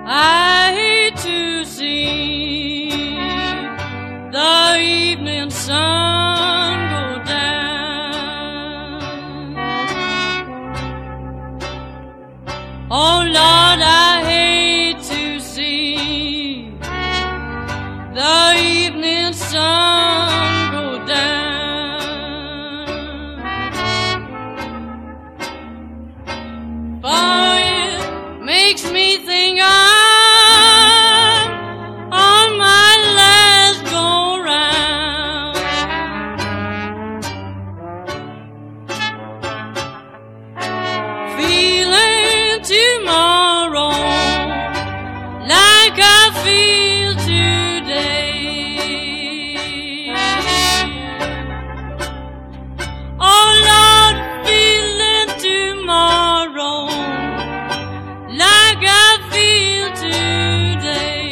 I hate to see the evening sun go down. Oh Lord, I hate to see the evening sun go down. For it makes me think I'm on my last go round. Feeling tomorrow like I feel today. Oh Lord, feeling tomorrow like I feel today.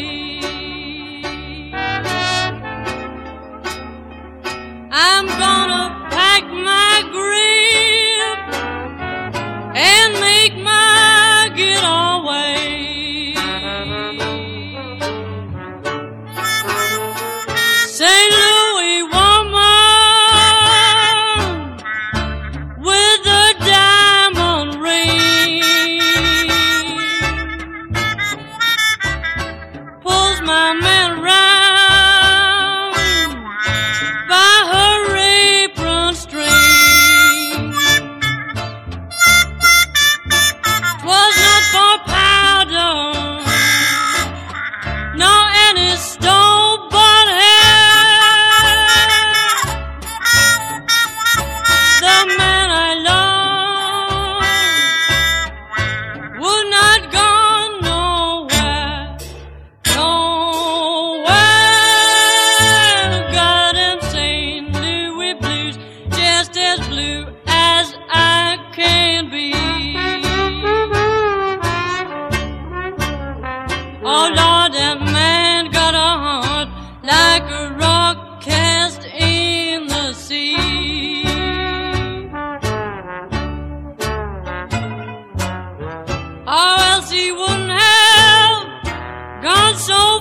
I'm gonna pack my grip and make my getaway. St. Louis woman with a diamond ring pulls my man round by her apron string. 'Twas not for powder, nor any store-bought hair. The man I love would not go nowhere, nowhere. Got them St. Louis blues, just as blue as I can be. Oh Lord, that man got a heart like a rock cast in the sea. Or else he wouldn't have gone so